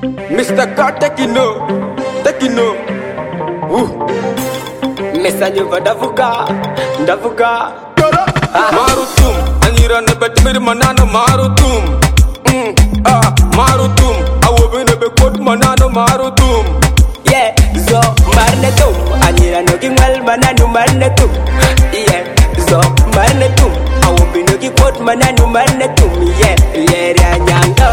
Mr. Car Tekino, Tekino. Mr. Nyuva Ndavuga. Marutum, Anira Nebet Manano Marutum. Marutum, I will be a good Manano Marutum. Yeah, so Marnetum, Anira Nogingal Mananu Marnetum. Yeah, so Marnetum, I will be Nogi Pot Mananu Marnetum. Yeah, Leria Nyanga.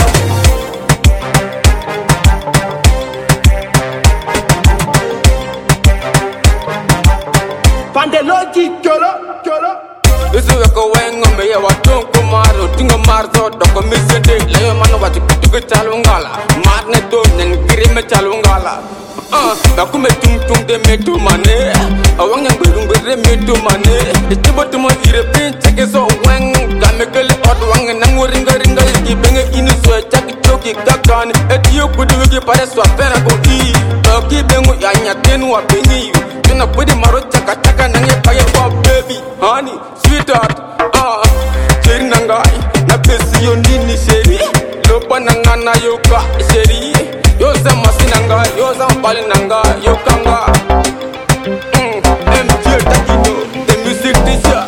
Pandelogi, Cholo. This is a going on me. I don't come out of Tingo Marzo, Doko Missende, Leomano, what you took a Chalungala, Marneto, and Grime Chalungala. Bakume Tung de Metu Mane, a one young girl with the Metu Mane, the Tibotumo European check is so wang, Gamekal or Wang and Nanguringa Ringa, keeping it in his way, Jackie Choki, Dakan, a Tio could do it by a swap, Perago E, keeping with Yanya Tenu, a penny. Put him out Chaka and a fire baby, honey, sweetheart, Chirinangai, Napesi Nini Seri, Lopananga Yoka, Seri, Yosa Masinanga, Yosa Palinanga, Yokanga, MJ Takino, the music teacher,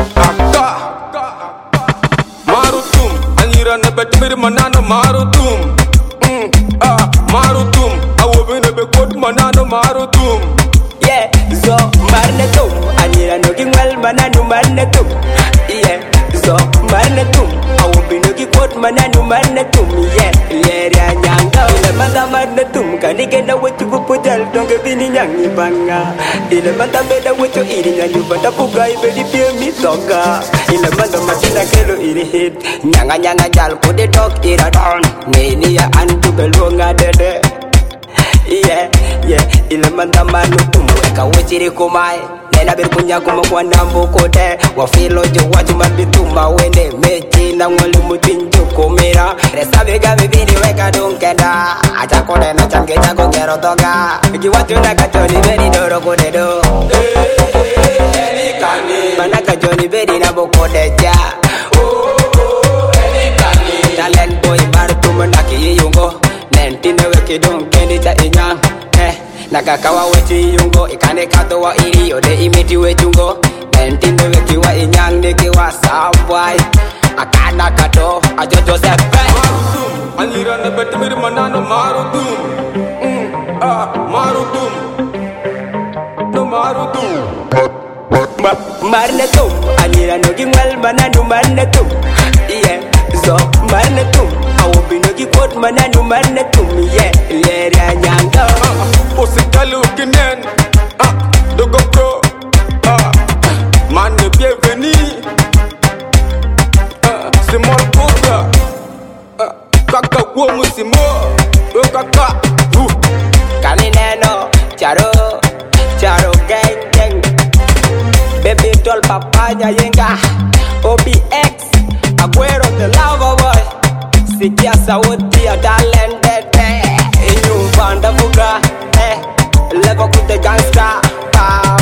Marutum, Anira Nebet Manano Marutum, Marutum, I will be a good Manano Marutum. Yeah, so Marnetum, Anira Nogingal Mananu Marnetum. Yeah, so Marnetum, I will be Nogi Pot Mananu Marnetum. Yeah, Leria Nyanga, Ilamanda Marnetum, Kanigana with you put don't give any young banga. Ilamanda better with you eating and you but a pugai, very fear me toga. Ilamanda Matina Kelo in the head, Nyanga Jal put the dog in a down. Nania and to Belonga de. Yeah, ilemanda manu tumweka wechiri kumai nena birkunya kumakwa nambu kode wafilo jo watu mabituma wende mechi na mwalimu tinju kumira resabega bibini weka dunkenda acha kode na change chako ngero toga iki watu na kachoni beri doro kudedo mana kachoni beri na bukode cha talent boy bartuma naki yungo nentine weki dunkendi cha inyang Nakakawa wechi yungo ikane kato wa iri yode imiti wechungo nentine weki wa inyang niki wa sambwai akana kato ajo Joseph Marutum, Anira Nebet Manano Marutum. Marutum, no Marutum. Marnetum, Anira Nogingal Mananu Marnetum. Yeah, so Marnetum, I will be Nogi Pot Mananu Marnetum. Yeah, Leria Nyanga. Osikalu Kinen, Dogo Pro, Man de Bienvenue, Simon Cobra, Kaka Womusimo, Kaka, Kanineno, Charo Gang, Baby Doll Papaya Yenga, OBX, Aguero the Lava Boy, Sikia Saudi, a talented, Inu Vandavuga, Level with the gangsta,